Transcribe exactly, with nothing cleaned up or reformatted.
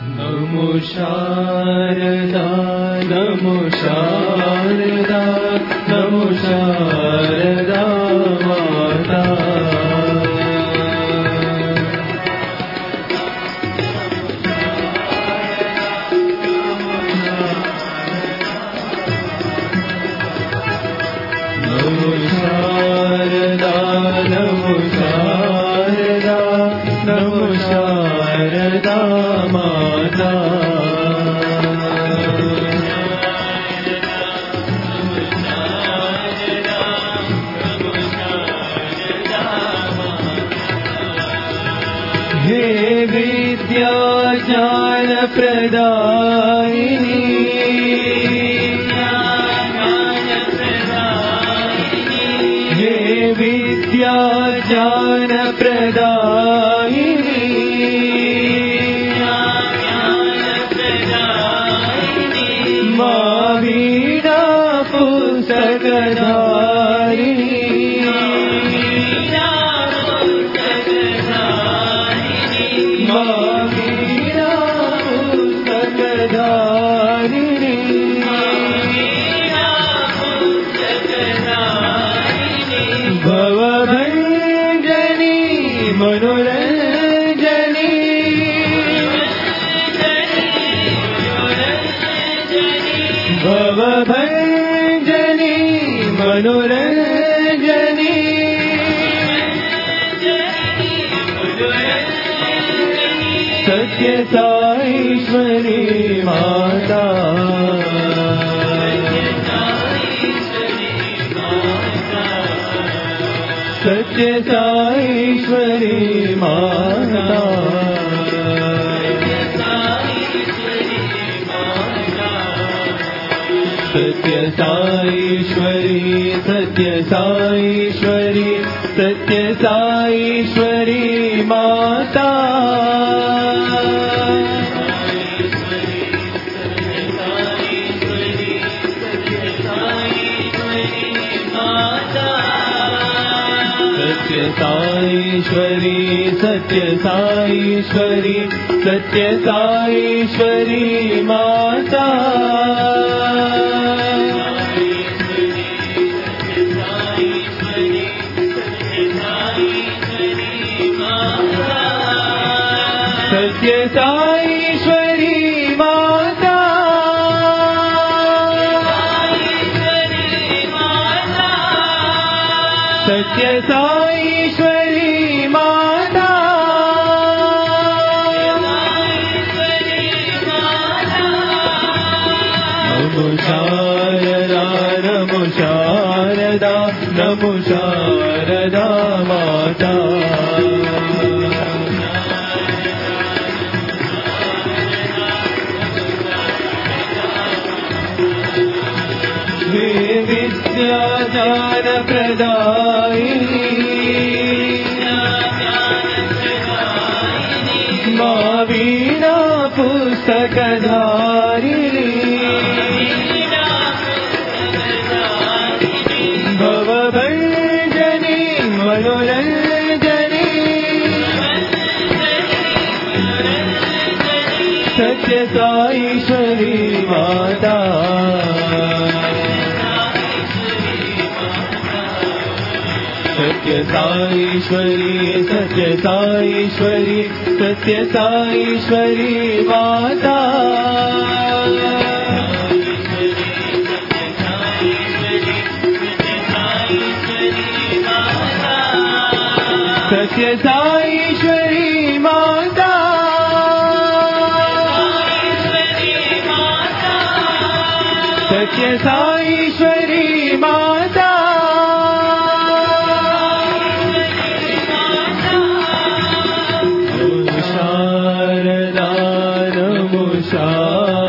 नमो शारदा नमो शारदा नमो शारदा माता नमो शारदा नमो शारदा नमो शारदा माता हे विद्या ज्ञान प्रदायिनी हे विद्या ज्ञान प्रदायिनी मा वीणा पुस्तकधारिणी मा वीणा पुस्तकधारिणी भवभञ्जनी मनोरञ्जनी भवभञ्जनी मनोरञ्जनी सत्य साईश्वरी माता सत्य साईश्वरी माता सत्य साईश्वरी सत्य साईश्वरी सत्य साईश्वरी माता सत्य साईश्वरी सत्य साईश्वरी सत्य साईश्वरी माता सत्य साईश्वरी माता सत्य साईश्वरी माता नमो शारदा नमो शारदा नमो शारदा माता हे विद्या ज्ञान प्रदायिनी मा वीणा पुस्तकधारिणी भवभञ्जनी मनोरञ्जनी सत्य साईश्वरी माता सत्य साईश्वरी सत्य साईश्वरी सत्य साईश्वरी माता सत्य साईश्वरी माता सत्य साईश्वरी माता शारदा नमो शारदा